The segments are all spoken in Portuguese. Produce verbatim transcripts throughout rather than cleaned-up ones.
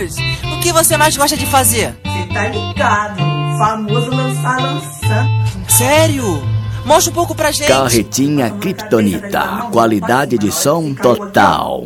Gus, o que você mais gosta de fazer? Cê tá ligado, famoso lançar lançando. Sério? Mostra um pouco pra gente. Carretinha Kryptonita, qualidade de som total.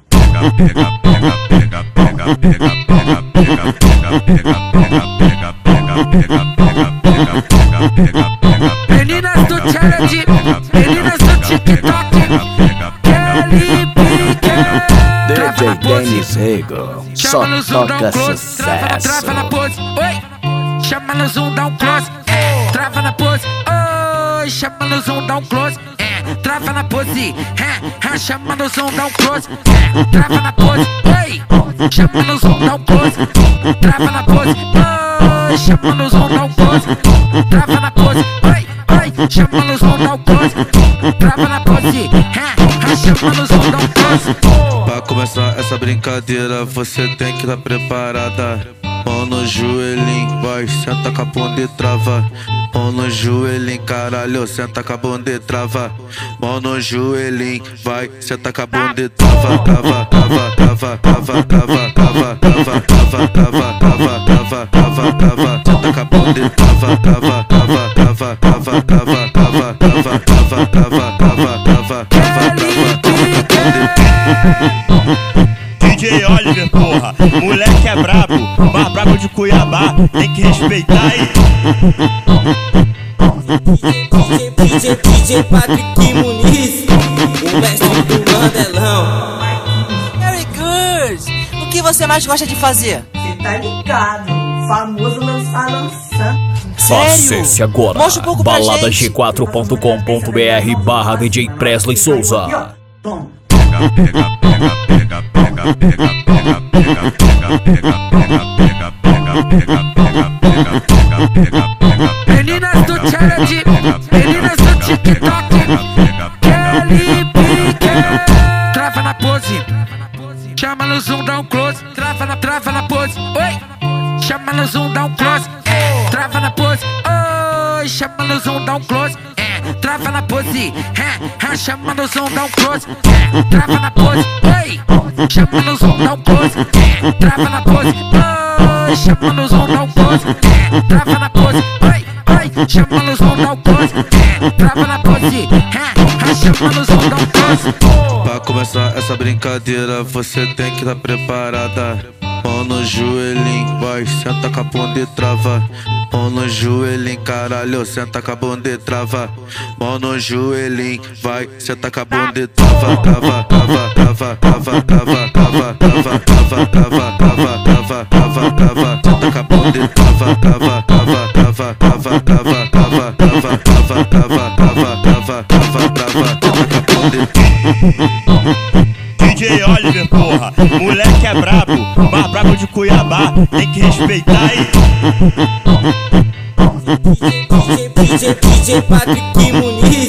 Meninas do challenge, meninas do TikTok, Kelly D J Dennis Rego, só toca sucesso. Trava na pose, oi. Chama no zoom, dá um close, é. Trava na pose, oi. Chama no zoom, dá um close, é. Trava na pose, é. Chama no zoom, dá um close, é. Trava na pose, oi. Chama no zoom, dá um close, trava na pose, oi. Chama no zoom, dá um close, trava na pose, oi. Oi, chama no zoom, dá um close, trava na pose, é. Chama no zoom, dá um close. Pra começar essa brincadeira, você tem que estar preparada. Mão no joelhinho, vai, senta com a bunda e trava. Mão no joelhinho, caralho, senta com a bunda e trava. Mão no joelhinho, vai, senta com a bunda e trava. Trava, trava, trava, trava, trava, trava, trava, trava, trava, trava, trava, trava, trava. Senta com a bunda e trava, trava, trava, trava, trava, trava, trava, trava, trava, trava, trava, trava, trava, trava. D J Oliver, porra, moleque é brabo, mais brabo de Cuiabá, tem que respeitar aí. D J, D J Patrick Muniz, o mestre do Mandelão. Very good! O que você mais gosta de fazer? Cê tá ligado, famoso lançar lançando. Sério? Acesse agora Mostra um pouco pra balada gente. g quatro ponto com ponto br barra D J Presley Souza. Tom. Meninas do challenge, meninas do TikTok, Kelly trava na pose, chama no zoom, dá um close, trava na, trava na pose, oi. Chama no zoom, dá um close, é. Trava na pose, oi. Chama no zoom, dá um close, é. Trava na pose, é. Chama no zoom, dá um close, é. Trava na pose, oi. Chama no zoom, dá um close, é. Trava na pose, oi. Chama no zoom, dá um close, é. Trava na pose, oi. Oi, chama no zoom, dá um close, é. Trava na pose, é. Chama no zoom, dá um close. Pra começar essa brincadeira, você tem que estar preparada. Mão no joelhinho, vai, senta com a bunda e trava. Mão no joelhinho, caralho, senta com a bunda e trava. Mão no joelhinho, vai, senta com a bunda e trava. Trava, trava, trava, trava, trava, trava, trava, trava, trava, trava, trava, trava, trava. Senta com a bunda e trava, trava, trava, trava, trava, trava, trava, trava, trava, trava, trava, trava, trava, trava. Senta com a bunda e D J Oliver, porra, moleque é brabo, mais brabo de Cuiabá, tem que respeitar aí. D J, D J, D J Patrick Muniz.